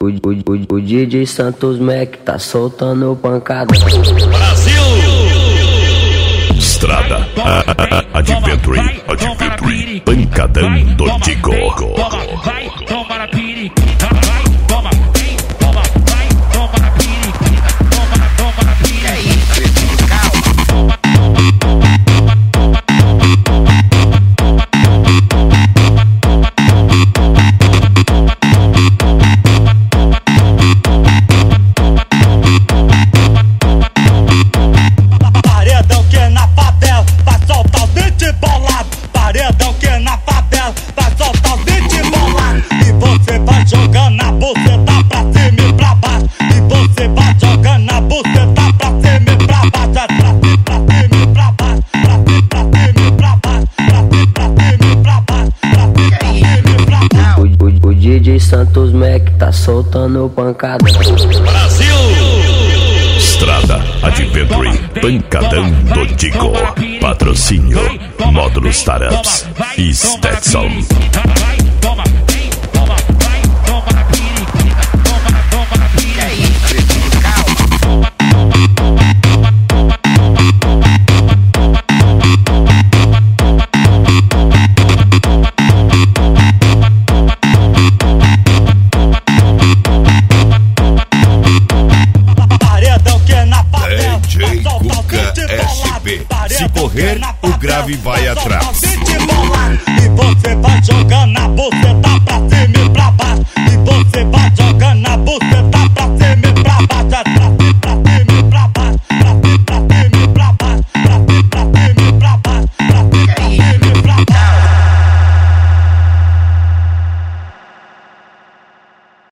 O DJ Santos Mac tá soltando pancada. Brasil! Estrada Adventure, pancadão do Tico. Vai, toma na periquita, vai, toma, vem, toma, vai, toma na periquita, toma na periquita. É isso, paredão que na favela vai soltar os dentes bolados. Paredão que na favela vai soltar os dentes bolados. E você vai jogando a buceta pra cima e pra baixo. E você vai jogando a buceta pra cima e pra baixo. Pra cima e pra baixo, pra cima e pra baixo, pra cima e pra baixo, pra cima e pra baixo. O DJ Santos Mac tá soltando pancada. Brasil! Estrada Adventure, pancadão do Tico. Patrocínio Módulos Startups e Stetson. Vai, toma, vem, toma, vai, toma na periquita, toma na periquita. É isso, Paredão que na favela DJ vai soltar os Cuca dentes SP. bolados. Se correr, o grave vai atrás. E você vai jogando a buceta